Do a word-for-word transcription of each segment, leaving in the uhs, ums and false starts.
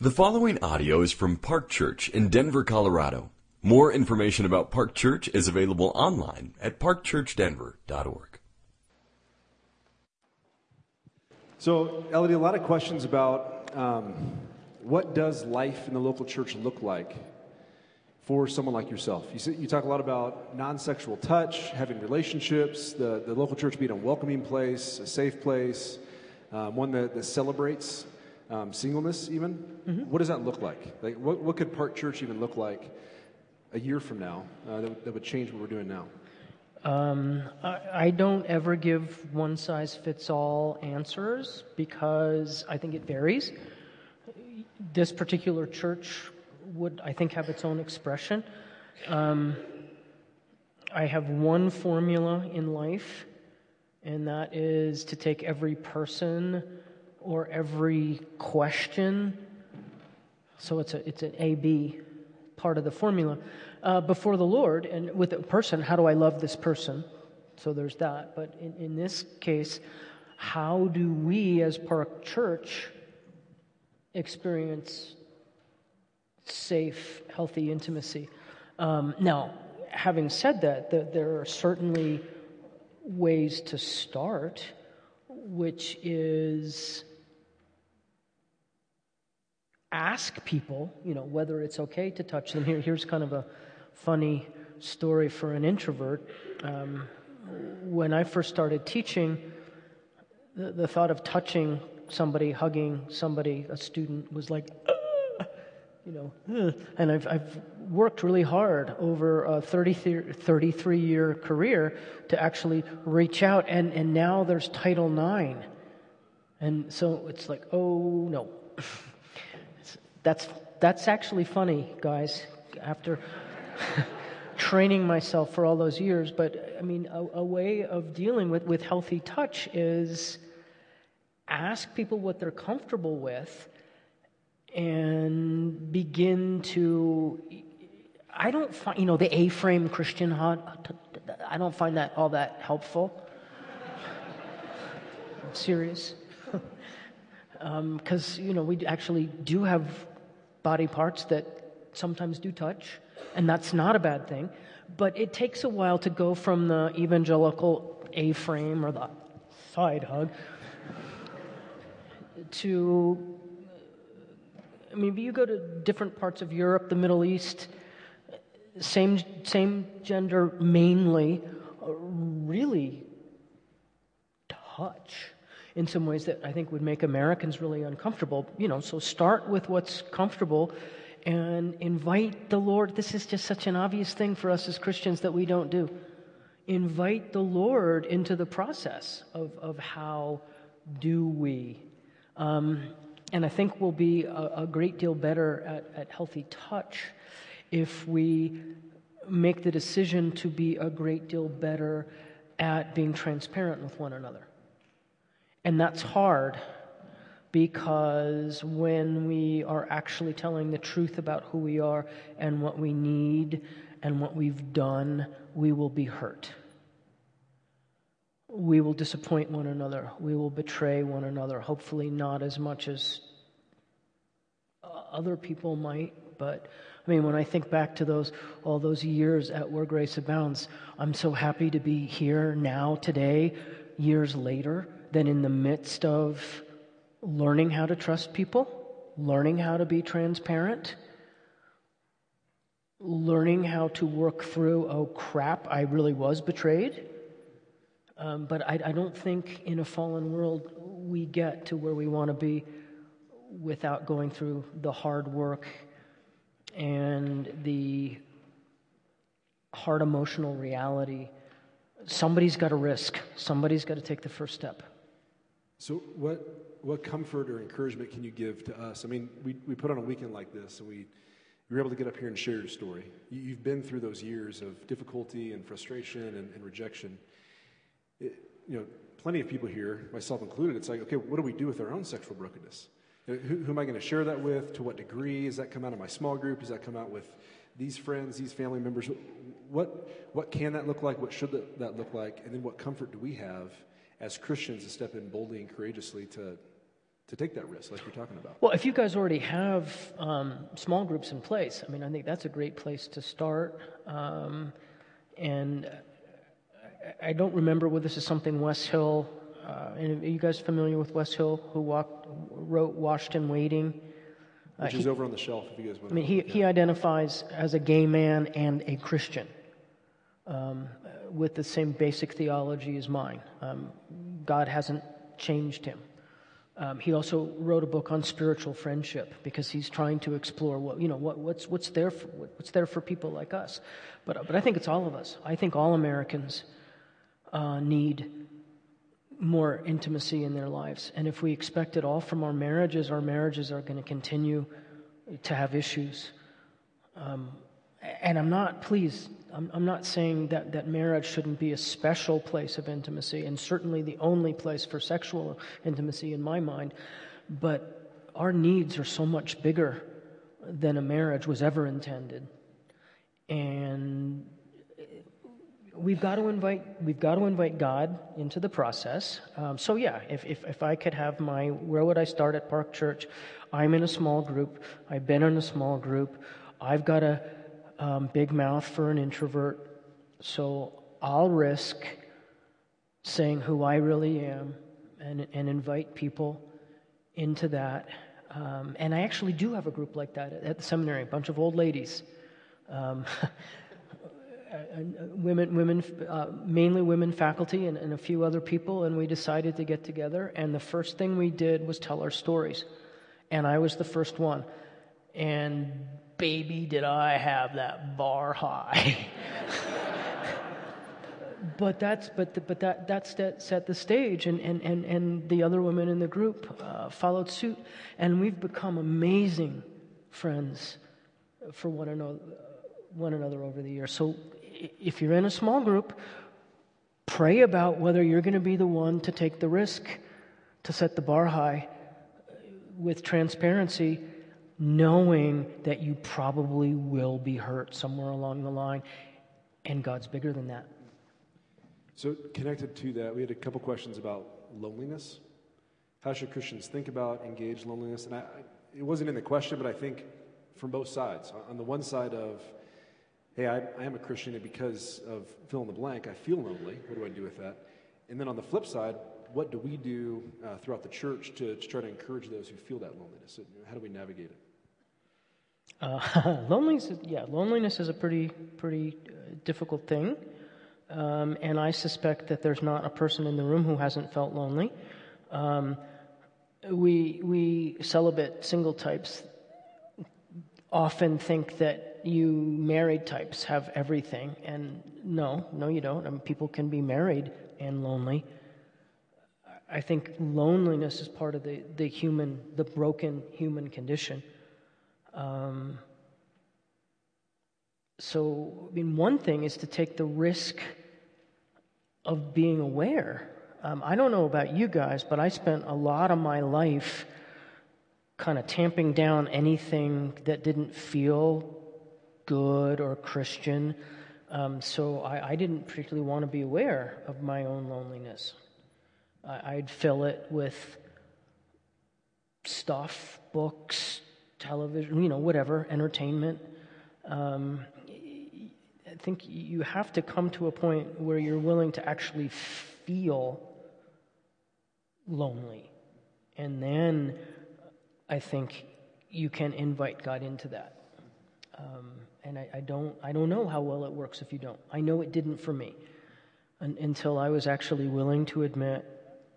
The following audio is from Park Church in Denver, Colorado. More information about Park Church is available online at park church denver dot org. So, Elodie, a lot of questions about um, what does life in the local church look like for someone like yourself? You, see, you talk a lot about non-sexual touch, having relationships, the, the local church being a welcoming place, a safe place, um, one that, that celebrates um, singleness even. Mm-hmm. What does that look like? Like, what, what could Park Church even look like a year from now uh, that, that would change what we're doing now? Um, I, I don't ever give one-size-fits-all answers because I think it varies. This particular church would, I think, have its own expression. Um, I have one formula in life, and that is to take every person or every question, so it's a it's an A B part of the formula, uh, before the Lord, and with a person, how do I love this person? So there's that. But in, in this case, how do we as Park Church experience safe, healthy intimacy? Um, now, having said that, the, there are certainly ways to start, which is ask people, you know, whether it's okay to touch them. Here, here's kind of a funny story for an introvert. Um, when I first started teaching, the, the thought of touching somebody, hugging somebody, a student, was like, uh, you know, uh, and I've, I've worked really hard over a thirty, thirty-three year career to actually reach out, and, and now there's Title nine. And so it's like, oh, no. That's that's actually funny, guys, after training myself for all those years. But, I mean, a, a way of dealing with, with healthy touch is ask people what they're comfortable with and begin to... I don't find, you know, the A-frame Christian hot, I don't find that all that helpful. I'm serious. Because, um, you know, we actually do have body parts that sometimes do touch, and that's not a bad thing. But it takes a while to go from the evangelical A-frame or the side hug to, I mean, you go to different parts of Europe, the Middle East, same same gender mainly, really touch in some ways that I think would make Americans really uncomfortable. You know, so start with what's comfortable and invite the Lord. This is just such an obvious thing for us as Christians that we don't do. Invite the Lord into the process of, of how do we. Um, and I think we'll be a, a great deal better at, at healthy touch if we make the decision to be a great deal better at being transparent with one another. And that's hard because when we are actually telling the truth about who we are and what we need and what we've done, we will be hurt. We will disappoint one another. We will betray one another. Hopefully not as much as other people might, but I mean, when I think back to those all those years at Where Grace Abounds, I'm so happy to be here now, today, years later, than in the midst of learning how to trust people, learning how to be transparent, learning how to work through, oh crap, I really was betrayed. Um, but I, I don't think in a fallen world we get to where we want to be without going through the hard work and the hard emotional reality. Somebody's got to risk. Somebody's got to take the first step. So what what comfort or encouragement can you give to us? I mean, we, we put on a weekend like this, and we you were able to get up here and share your story. You, you've been through those years of difficulty and frustration and, and rejection. It, you know, plenty of people here, myself included, it's like, okay, what do we do with our own sexual brokenness? Who, who am I going to share that with? To what degree? Does that come out of my small group? Does that come out with these friends, these family members? What what can that look like? What should that, that look like? And then what comfort do we have as Christians to step in boldly and courageously to to take that risk, like you're talking about? Well, if you guys already have um, small groups in place, I mean, I think that's a great place to start. Um, and I don't remember whether this is something Wes Hill, uh, and are you guys familiar with Wes Hill, who walked, wrote Washed and Waiting? Uh, Which he, is over on the shelf if you guys want I mean, he, he identifies as a gay man and a Christian um, with the same basic theology as mine. Um, God hasn't changed him. Um, he also wrote a book on spiritual friendship because he's trying to explore what you know what, what's what's there for what's there for people like us. But but I think it's all of us. I think all Americans uh, need more intimacy in their lives, and if we expect it all from our marriages, our marriages are going to continue to have issues. Um, and I'm not, please, I'm, I'm not saying that, that marriage shouldn't be a special place of intimacy, and certainly the only place for sexual intimacy in my mind, but our needs are so much bigger than a marriage was ever intended. And we've got to invite we've got to invite God into the process. Um, so yeah, if, if if I could have my, where would I start at Park Church? I'm in a small group. I've been in a small group. I've got a um, big mouth for an introvert, so I'll risk saying who I really am and and invite people into that. Um, and I actually do have a group like that at, at the seminary, a bunch of old ladies. Um, women, women, uh, mainly women faculty and, and a few other people, and we decided to get together, and the first thing we did was tell our stories. And I was the first one. And baby, did I have that bar high. But that's but but that that set the stage, and and and, and the other women in the group uh, followed suit, and we've become amazing friends for one another, one another over the years. So if you're in a small group, pray about whether you're going to be the one to take the risk to set the bar high with transparency, knowing that you probably will be hurt somewhere along the line, and God's bigger than that. So connected to that, we had a couple questions about loneliness. How should Christians think about, engage loneliness? And I, it wasn't in the question, but I think from both sides. On the one side of, hey, I, I am a Christian, and because of fill in the blank, I feel lonely. What do I do with that? And then on the flip side, what do we do uh, throughout the church to, to try to encourage those who feel that loneliness? How do we navigate it? Uh, loneliness, is, yeah, loneliness is a pretty, pretty uh, difficult thing. Um, and I suspect that there's not a person in the room who hasn't felt lonely. Um, we we celibate single types often think that you married types have everything, and no, no, you don't. I mean, people can be married and lonely. I think loneliness is part of the, the human, the broken human condition. Um, So, I mean, one thing is to take the risk of being aware. Um, I don't know about you guys, but I spent a lot of my life kind of tamping down anything that didn't feel good or Christian. Um, so I, I didn't particularly want to be aware of my own loneliness. I, I'd fill it with stuff, books, television, you know, whatever, entertainment. Um, I think you have to come to a point where you're willing to actually feel lonely. And then I think you can invite God into that. Um, and I, I don't I don't know how well it works if you don't. I know it didn't for me un- until I was actually willing to admit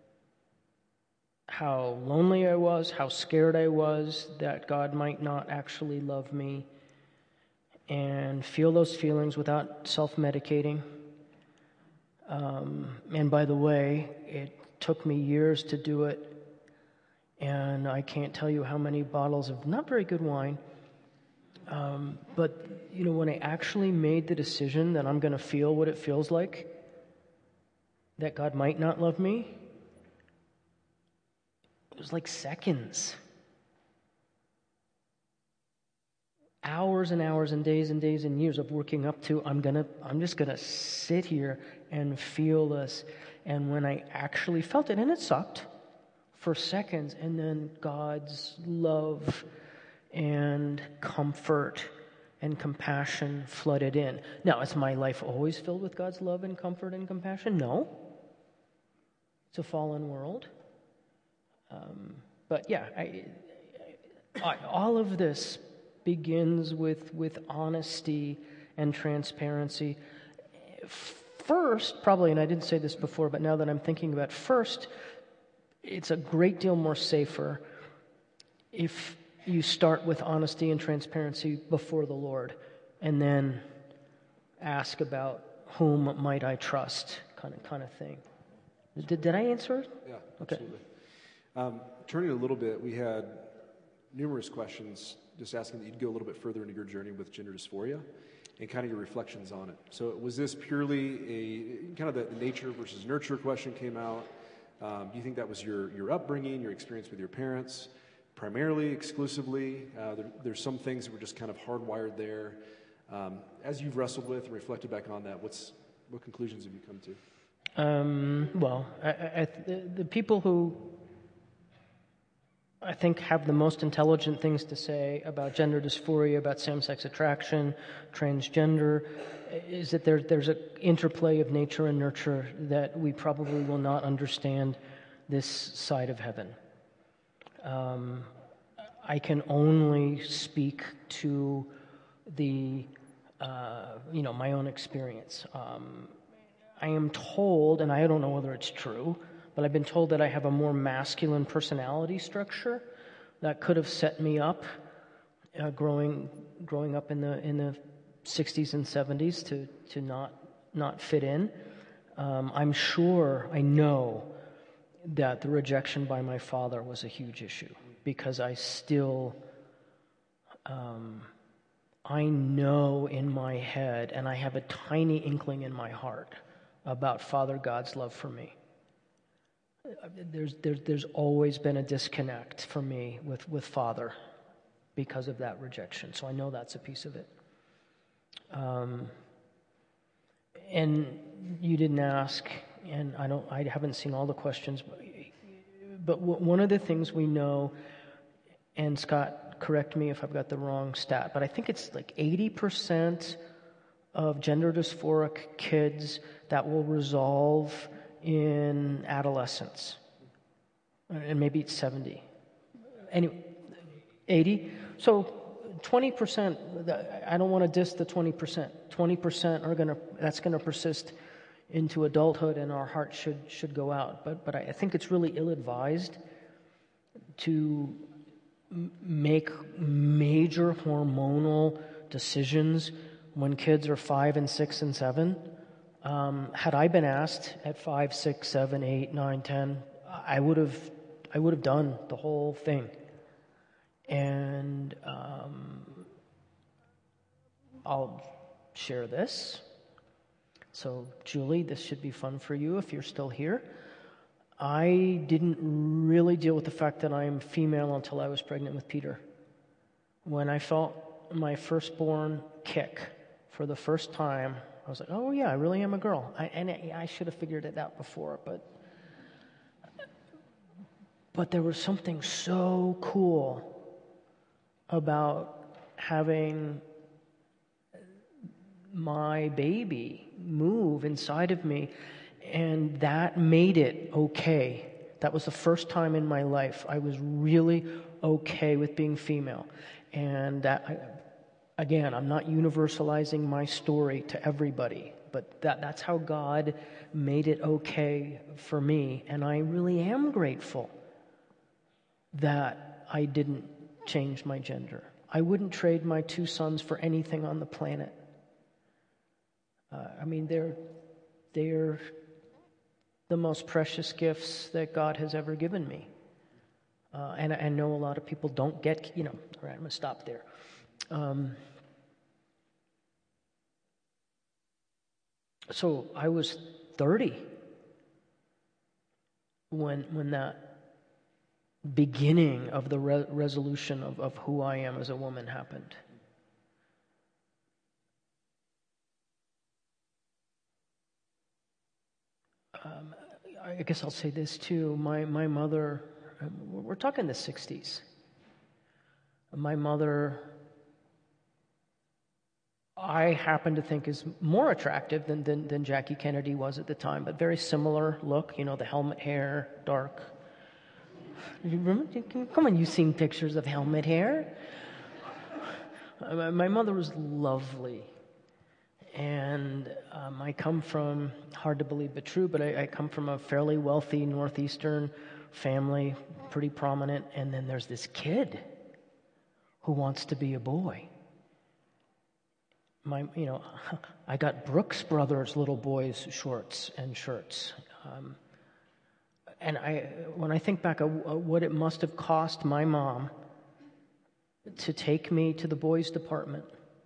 how lonely I was, how scared I was that God might not actually love me, and feel those feelings without self-medicating. Um, and by the way, it took me years to do it, and I can't tell you how many bottles of not very good wine. Um, but, you know, when I actually made the decision that I'm going to feel what it feels like, that God might not love me, it was like seconds. Hours and hours and days and days and years of working up to, I'm gonna, I'm just gonna sit here and feel this. And when I actually felt it, and it sucked for seconds, and then God's love and comfort and compassion flooded in. Now, is my life always filled with God's love and comfort and compassion? No. It's a fallen world. Um, but yeah, I, I, all of this begins with, with honesty and transparency. First, probably, and I didn't say this before, but now that I'm thinking about it, first, it's a great deal more safer if you start with honesty and transparency before the Lord, and then ask about whom might I trust, kind of kind of thing. Did, did I answer it? Yeah, okay. Absolutely. Um, turning a little bit, we had numerous questions just asking that you'd go a little bit further into your journey with gender dysphoria and kind of your reflections on it. So was this purely a, kind of the nature versus nurture question came out? Um, do you think that was your, your upbringing, your experience with your parents, primarily, exclusively? Uh, there, there's some things that were just kind of hardwired there. Um, as you've wrestled with and reflected back on that, what's what conclusions have you come to? Um, well, I, I, the, the people who I think have the most intelligent things to say about gender dysphoria, about same-sex attraction, transgender, is that there, there's an interplay of nature and nurture that we probably will not understand this side of heaven. Um, I can only speak to the, uh, you know, my own experience. Um, I am told, and I don't know whether it's true, but I've been told that I have a more masculine personality structure that could have set me up uh, growing growing up in the in the sixties and seventies to to not not fit in. Um, I'm sure, I know that the rejection by my father was a huge issue because I still, um, I know in my head, and I have a tiny inkling in my heart about Father God's love for me. There's, there's, there's always been a disconnect for me with, with Father because of that rejection. So I know that's a piece of it. Um, and you didn't ask, and I don't, I haven't seen all the questions, but, but one of the things we know, and Scott, correct me if I've got the wrong stat, but I think it's like eighty percent of gender dysphoric kids that will resolve in adolescence, and maybe it's seventy. Anyway, eighty. So twenty percent, I don't want to diss the twenty percent. twenty percent are going to, that's going to persist into adulthood, and our heart should should go out. But but I think it's really ill-advised to m- make major hormonal decisions when kids are five and six and seven. Um, had I been asked at five, six, seven, eight, nine, ten, I would have, I would have done the whole thing. And um, I'll share this. So, Julie, this should be fun for you if you're still here. I didn't really deal with the fact that I'm female until I was pregnant with Peter. When I felt my firstborn kick for the first time, I was like, oh yeah, I really am a girl. I, and I, I should have figured it out before, but but there was something so cool about having my baby move inside of me, and that made it okay. That was the first time in my life I was really okay with being female. And that, I, again, I'm not universalizing my story to everybody, but that, that's how God made it okay for me. And I really am grateful that I didn't change my gender. I wouldn't trade my two sons for anything on the planet. Uh, I mean, they're they're the most precious gifts that God has ever given me. Uh, and I know a lot of people don't get, you know, all right, I'm going to stop there. Um, so I was thirty when when that beginning of the re- resolution of, of who I am as a woman happened. Um, I guess I'll say this too. My my mother we're talking the sixties. My mother, I happen to think, is more attractive than, than, than Jackie Kennedy was at the time, but very similar look, you know, the helmet hair, dark. You remember? Come on, you've seen pictures of helmet hair. My mother was lovely. And um, I come from, hard to believe but true, but I, I come from a fairly wealthy Northeastern family, pretty prominent, and then there's this kid who wants to be a boy. My, you know, I got Brooks Brothers little boys' shorts and shirts. Um, and I, when I think back of what it must have cost my mom to take me to the boys' department,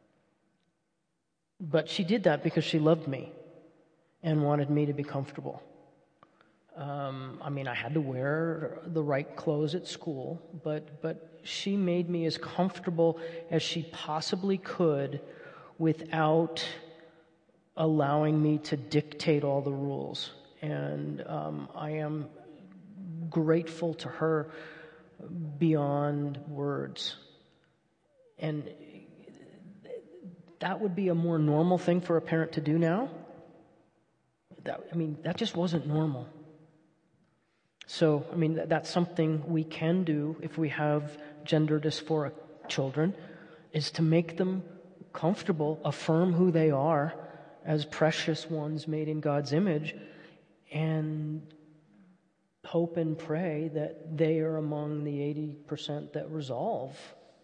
but she did that because she loved me and wanted me to be comfortable. Um, I mean, I had to wear the right clothes at school, but but she made me as comfortable as she possibly could without allowing me to dictate all the rules. And um, I am grateful to her beyond words. And that would be a more normal thing for a parent to do now. That, I mean, that just wasn't normal. So, I mean, that's something we can do if we have gender dysphoric children, is to make them comfortable, affirm who they are as precious ones made in God's image, and hope and pray that they are among the eighty percent that resolve.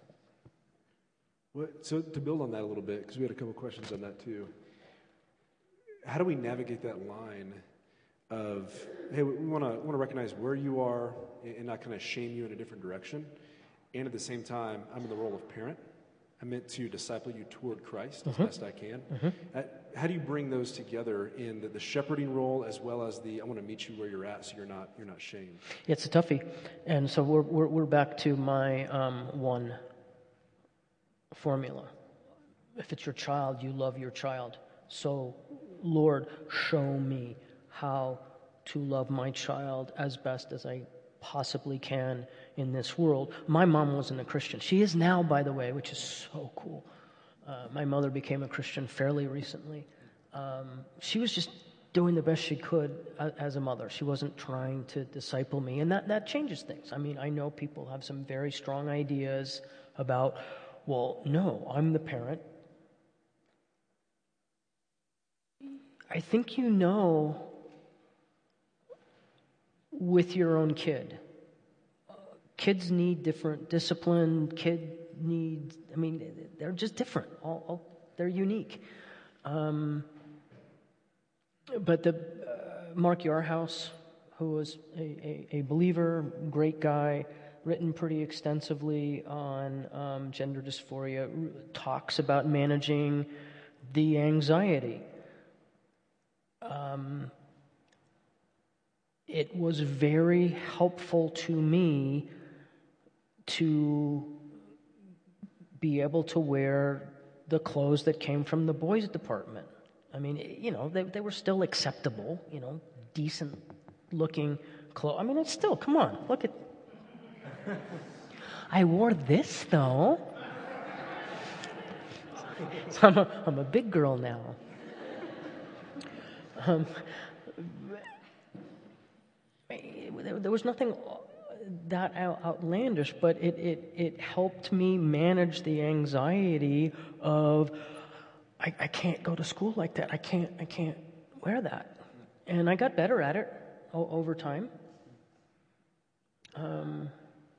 What, so to build on that a little bit, because we had a couple questions on that too, how do we navigate that line of, hey, we want to want to recognize where you are and not kind of shame you in a different direction, and at the same time, I'm in the role of parent. I'm meant to disciple you toward Christ mm-hmm. as best I can. Mm-hmm. Uh, how do you bring those together in the, the shepherding role as well as the I want to meet you where you're at, so you're not you're not shamed? Yeah, it's a toughie, and so we're we're, we're back to my um, one formula. If it's your child, you love your child. So, Lord, show me how to love my child as best as I possibly can in this world. My mom wasn't a Christian. She is now, by the way, which is so cool. Uh, my mother became a Christian fairly recently. Um, she was just doing the best she could as a mother. She wasn't trying to disciple me, and that, that changes things. I mean, I know people have some very strong ideas about, well, no, I'm the parent. I think you know with your own kid. Kids need different discipline. Kid needs, I mean, they're just different. All, all they're unique. Um, but the uh, Mark Yarhouse, who was a, a, a believer, great guy, written pretty extensively on um, gender dysphoria, talks about managing the anxiety. Um, it was very helpful to me to be able to wear the clothes that came from the boys' department. I mean, you know, they they were still acceptable, you know, decent looking clothes. I mean, it's still, come on, look at. I wore this though. So I'm a, I'm a big girl now. Um, there was nothing that outlandish, but it, it, it helped me manage the anxiety of I, I can't go to school like that. I can't I can't wear that, and I got better at it o- over time. Um,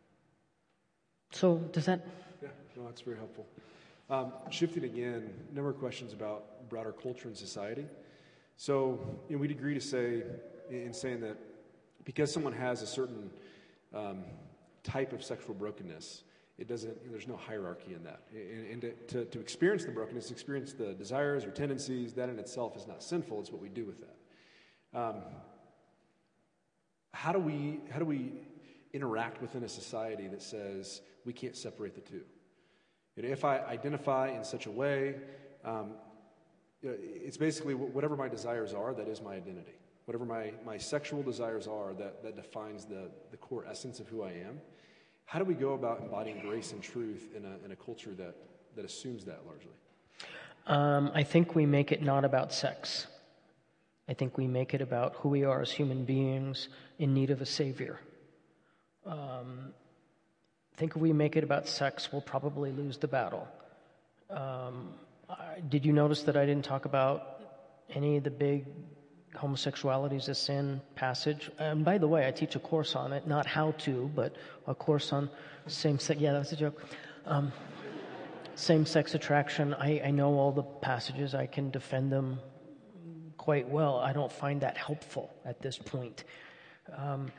so does that? Yeah, no, that's very helpful. Um, shifting again, a number of questions about broader culture and society. So, you know, we'd agree to say, in saying that because someone has a certain um, type of sexual brokenness, it doesn't. There's no hierarchy in that. And, and to, to, to experience the brokenness, experience the desires or tendencies, that in itself is not sinful. It's what we do with that. Um, how do we? How do we interact within a society that says we can't separate the two? You know, if I identify in such a way. Um, You know, it's basically whatever my desires are, that is my identity. whatever my, my sexual desires are that, that defines the, the core essence of who I am. How do we go about embodying grace and truth in a, in a culture that, that assumes that largely? Um, I think we make it not about sex. I think we make it about who we are as human beings in need of a savior. Um, I think if we make it about sex, we'll probably lose the battle. Um, I, did you notice that I didn't talk about any of the big homosexuality is a sin passage? And by the way, I teach a course on it, not how to, but a course on same-sex. Yeah, that's a joke. Um, same-sex attraction. I, I know all the passages. I can defend them quite well. I don't find that helpful at this point. Um,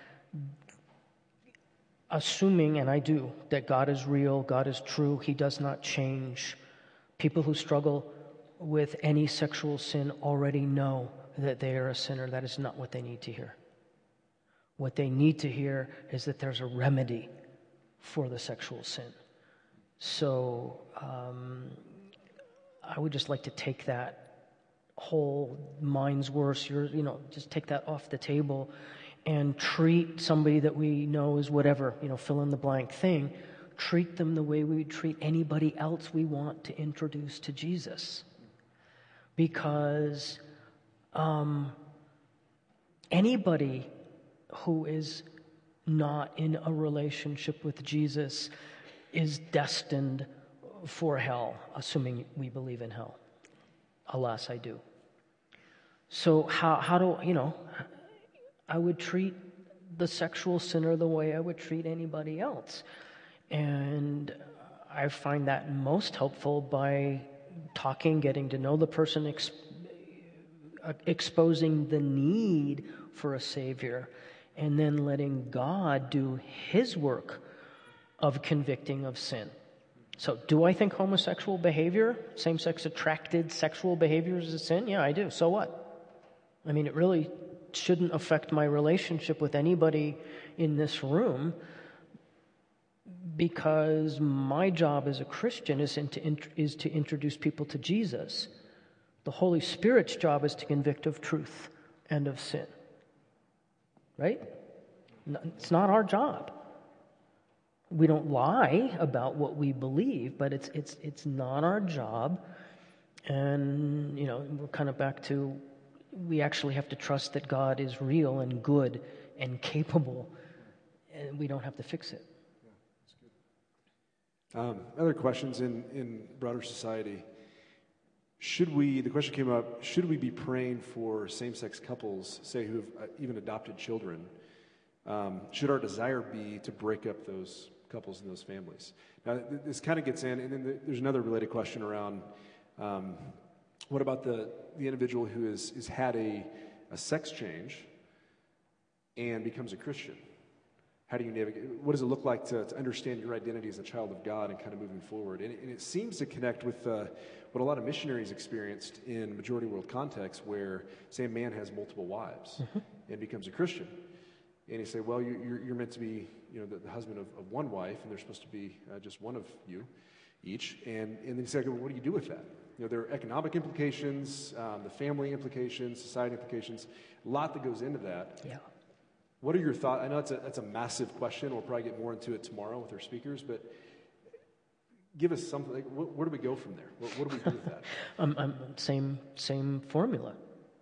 assuming, and I do, that God is real, God is true, He does not change. People who struggle with any sexual sin already know that they are a sinner. That is not what they need to hear. What they need to hear is that there's a remedy for the sexual sin. So um, I would just like to take that whole mine's worse, you're, you know, just take that off the table and treat somebody that we know is whatever, you know, fill in the blank thing, treat them the way we would treat anybody else we want to introduce to Jesus. Because um, anybody who is not in a relationship with Jesus is destined for hell, assuming we believe in hell. Alas, I do. So how how do, you know, I would treat the sexual sinner the way I would treat anybody else. And I find that most helpful by talking, getting to know the person, ex- exposing the need for a Savior, and then letting God do His work of convicting of sin. So do I think homosexual behavior, same-sex attracted sexual behavior is a sin? Yeah, I do. So what? I mean, it really shouldn't affect my relationship with anybody in this room, because my job as a Christian is, in to, is to introduce people to Jesus. The Holy Spirit's job is to convict of truth and of sin. Right? It's not our job. We don't lie about what we believe, but it's it's it's not our job. And, you know, we're kind of back to, we actually have to trust that God is real and good and capable, and we don't have to fix it. Yeah, that's good. Um, other questions in, in broader society. Should we, the question came up, should we be praying for same-sex couples, say, who have uh, even adopted children? Um, should our desire be to break up those couples and those families? Now, th- this kind of gets in, and then the, there's another related question around, um, what about the, the individual who is, is had a, a sex change and becomes a Christian? How do you navigate? What does it look like to, to understand your identity as a child of God and kind of moving forward? And, and it seems to connect with uh, what a lot of missionaries experienced in majority world contexts, where, say, a man has multiple wives mm-hmm. and becomes a Christian. And you say, well, you, you're, you're meant to be, you know, the, the husband of, of one wife, and there's supposed to be uh, just one of you each. And, and then you say, well, what do you do with that? You know, there are economic implications, um, the family implications, society implications, a lot that goes into that. Yeah. What are your thoughts? I know that's a, that's a massive question. We'll probably get more into it tomorrow with our speakers, but give us something. Like, wh- where do we go from there? What, what do we do with that? um, um, same same formula.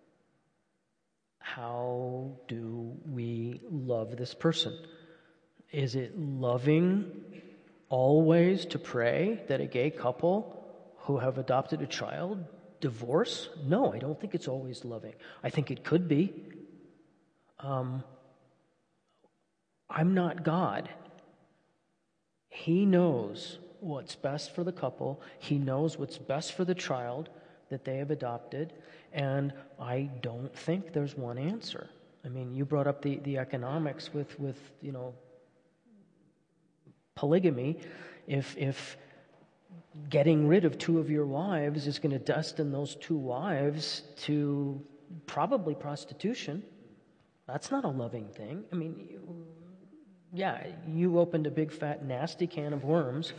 How do we love this person? Is it loving always to pray that a gay couple who have adopted a child divorce? No, I don't think it's always loving. I think it could be. Um, I'm not God. He knows what's best for the couple. He knows what's best for the child that they have adopted, and I don't think there's one answer. I mean, you brought up the, the economics with, with, you know, polygamy. If if getting rid of two of your wives is going to destine those two wives to probably prostitution, that's not a loving thing. I mean, you, yeah, you opened a big, fat, nasty can of worms.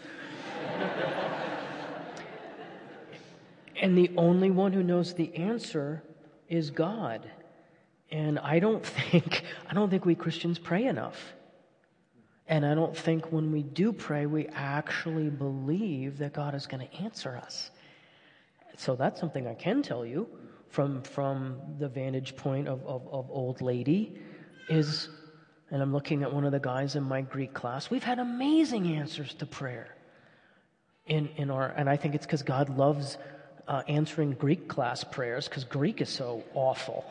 And the only one who knows the answer is God. And I don't think I don't think we Christians pray enough. And I don't think when we do pray, we actually believe that God is going to answer us. So that's something I can tell you from from the vantage point of, of, of old lady is, and I'm looking at one of the guys in my Greek class, we've had amazing answers to prayer. In in our, and I think it's because God loves uh, answering Greek class prayers, because Greek is so awful.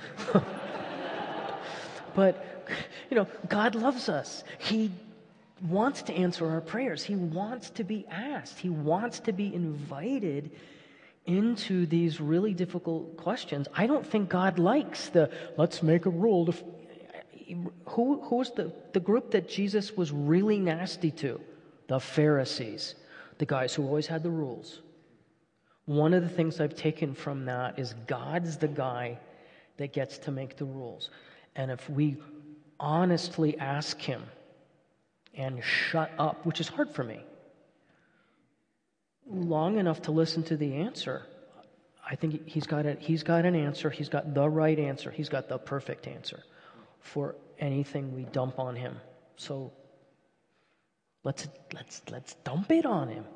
But, you know, God loves us. He wants to answer our prayers. He wants to be asked. He wants to be invited into these really difficult questions. I don't think God likes the, let's make a rule. To, who who's the, the group that Jesus was really nasty to? The Pharisees, the guys who always had the rules. One of the things I've taken from that is God's the guy that gets to make the rules. And if we honestly ask him and shut up, which is hard for me, long enough to listen to the answer, I think he's got a, he's got an answer. He's got the right answer. He's got the perfect answer for anything we dump on him. So let's let's let's dump it on him.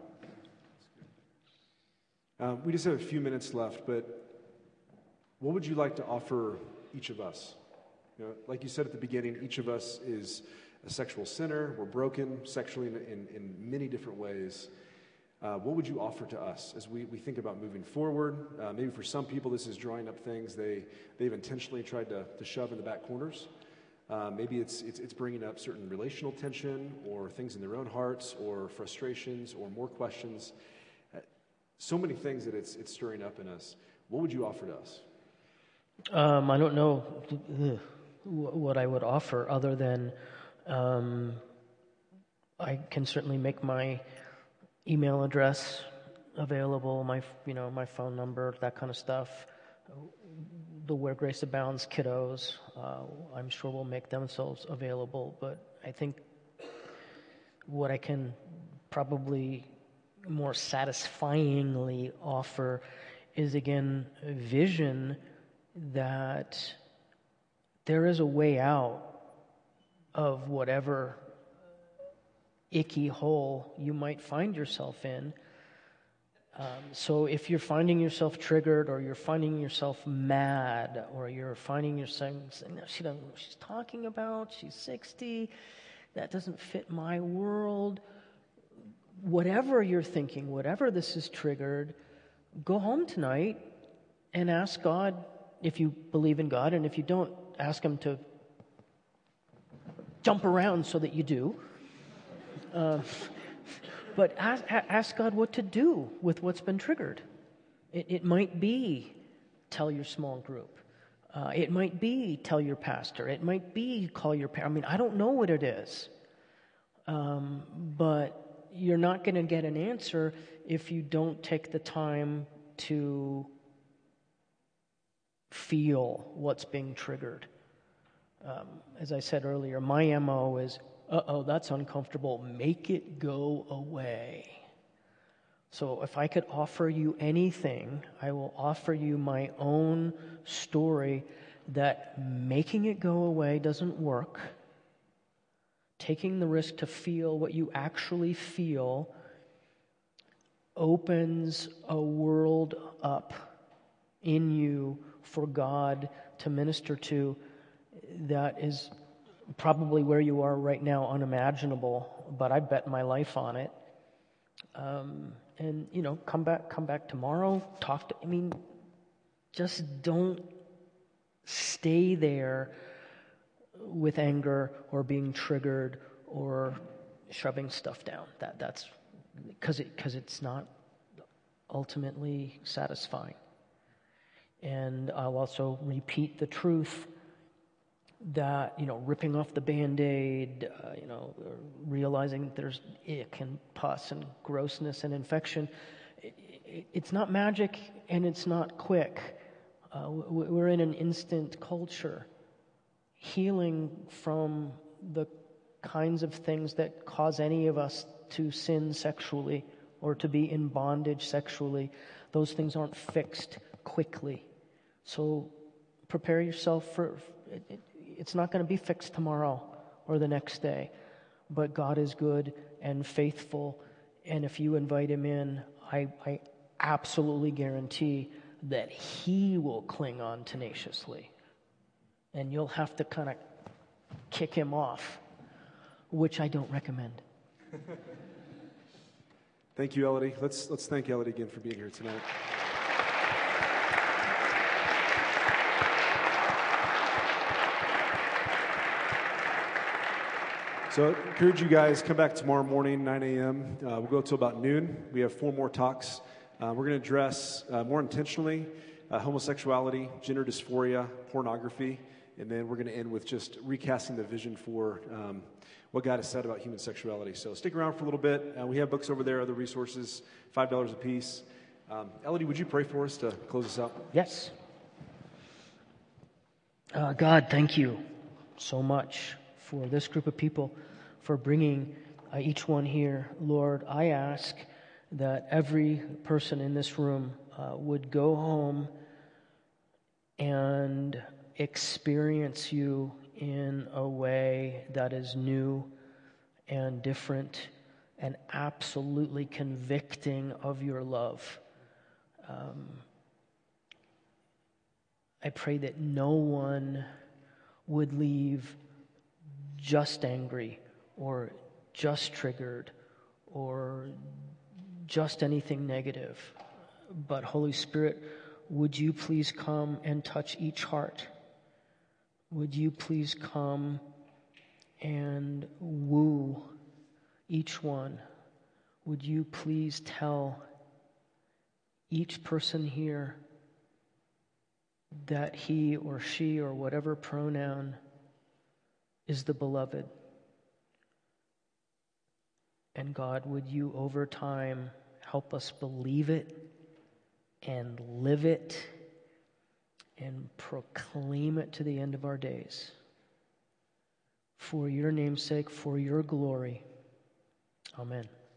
Uh, we just have a few minutes left, but what would you like to offer each of us? You know, like you said at the beginning, each of us is a sexual sinner. We're broken sexually in, in, in many different ways. Uh, what would you offer to us as we, we think about moving forward? Uh, maybe for some people, this is drawing up things they, they've intentionally tried to, to shove in the back corners. Uh, maybe it's, it's it's bringing up certain relational tension or things in their own hearts or frustrations or more questions. Uh, so many things that it's it's stirring up in us. What would you offer to us? Um, I don't know what I would offer other than um, I can certainly make my email address available, my you know my phone number, that kind of stuff. The Where Grace Abounds kiddos, uh, I'm sure will make themselves available. But I think what I can probably more satisfyingly offer is, again, a vision that there is a way out of whatever icky hole you might find yourself in. Um, so if you're finding yourself triggered, or you're finding yourself mad, or you're finding yourself saying, no, she doesn't know what she's talking about, she's sixty, that doesn't fit my world, whatever you're thinking, whatever this is triggered, go home tonight and ask God, if you believe in God, and if you don't, ask him to jump around so that you do. Uh, but ask, ask God what to do with what's been triggered. It, it might be tell your small group. Uh, it might be tell your pastor. It might be call your parent. I mean, I don't know what it is. Um, but you're not going to get an answer if you don't take the time to feel what's being triggered. Um, as I said earlier, my M O is, uh-oh, that's uncomfortable. Make it go away. So if I could offer you anything, I will offer you my own story that making it go away doesn't work. Taking the risk to feel what you actually feel opens a world up in you for God to minister to that is probably where you are right now unimaginable, but I bet my life on it. Um, and, you know, come back, come back tomorrow, talk to, I mean, just don't stay there with anger or being triggered or shoving stuff down. That that's because it because it's not ultimately satisfying. And I'll also repeat the truth that, you know, ripping off the Band-Aid, uh, you know, realizing that there's ick and pus and grossness and infection, it, it, it's not magic and it's not quick. Uh, we're in an instant culture. Healing from the kinds of things that cause any of us to sin sexually or to be in bondage sexually, those things aren't fixed quickly. So prepare yourself for, it, it, it's not going to be fixed tomorrow or the next day. But God is good and faithful, and if you invite him in, I, I absolutely guarantee that he will cling on tenaciously. And you'll have to kind of kick him off, which I don't recommend. Thank you, Elodie. Let's, let's thank Elodie again for being here tonight. So I encourage you guys, come back tomorrow morning, nine a.m. Uh, we'll go till about noon. We have four more talks. Uh, we're going to address uh, more intentionally uh, homosexuality, gender dysphoria, pornography, and then we're going to end with just recasting the vision for um, what God has said about human sexuality. So stick around for a little bit. Uh, we have books over there, other resources, five dollars a piece. Um, Elodie, would you pray for us to close us out? Yes. Uh, God, thank you so much for this group of people, for bringing uh, each one here. Lord, I ask that every person in this room uh, would go home and experience you in a way that is new and different and absolutely convicting of your love. Um, I pray that no one would leave just angry or just triggered or just anything negative. But Holy Spirit, would you please come and touch each heart? Would you please come and woo each one? Would you please tell each person here that he or she or whatever pronoun is the beloved? And God, would you over time help us believe it and live it and proclaim it to the end of our days? For your name's sake, for your glory. Amen.